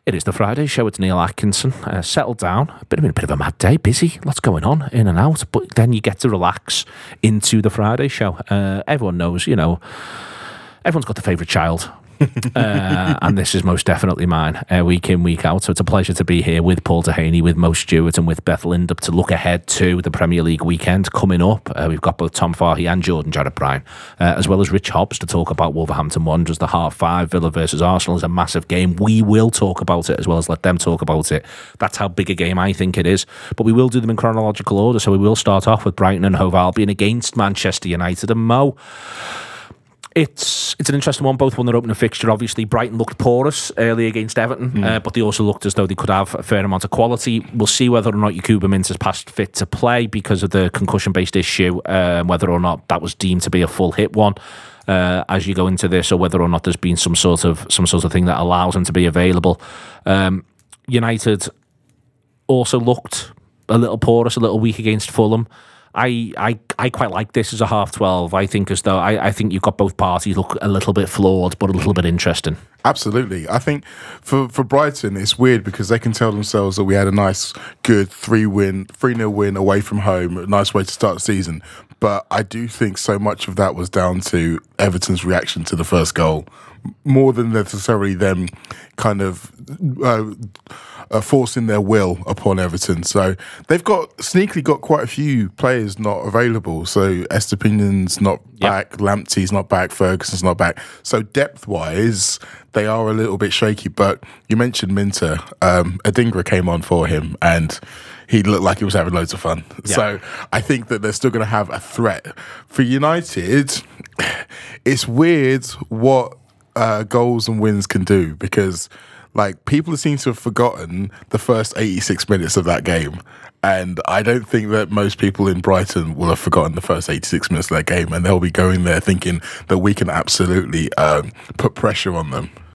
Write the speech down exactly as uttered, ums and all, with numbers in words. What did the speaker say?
It is the Friday show. It's Neil Atkinson. Uh, settled down. A bit of a bit of a mad day. Busy. Lots going on in and out. But then you get to relax into the Friday show. Uh, everyone knows, you know, everyone's got the favourite child. uh, and this is most definitely mine, uh, week in, week out. So it's a pleasure to be here with Paul Dehaney, with Mo Stewart, and with Beth Lindup to look ahead to the Premier League weekend coming up. Uh, we've got both Tom Farhi and Jordan Jarrett Bryan, uh, as well as Rich Hobbs to talk about Wolverhampton Wanderers. The half five, Villa versus Arsenal, is a massive game. We will talk about it as well as let them talk about it. That's how big a game I think it is. But we will do them in chronological order. So we will start off with Brighton and Hove Albion against Manchester United. And Mo, It's it's an interesting one. Both won their opening fixture. Obviously, Brighton looked porous early against Everton, mm. uh, but they also looked as though they could have a fair amount of quality. We'll see whether or not Yakuba Mintz past fit to play because of the concussion-based issue, uh, whether or not that was deemed to be a full hit one uh, as you go into this, or whether or not there's been some sort of some sort of thing that allows him to be available. Um, United also looked a little porous, a little weak against Fulham. I, I I quite like this as a half twelve. I think as though I, I think you've got both parties look a little bit flawed, but a little bit interesting. Absolutely. I think for, for Brighton, it's weird because they can tell themselves that we had a nice, good three win, three nil win away from home, a nice way to start the season. But I do think so much of that was down to Everton's reaction to the first goal, more than necessarily them kind of uh, uh, forcing their will upon Everton. So they've got sneakily got quite a few players not available. So Estepinan's not yep. back, Lamptey's not back, Ferguson's not back. So depth-wise, they are a little bit shaky. But you mentioned Minter. Um, Adingra came on for him and he looked like he was having loads of fun. Yeah. So I think that they're still going to have a threat. For United, it's weird what uh, goals and wins can do because like people seem to have forgotten the first eighty-six minutes of that game. And I don't think that most people in Brighton will have forgotten the first eighty-six minutes of that game. And they'll be going there thinking that we can absolutely um, put pressure on them.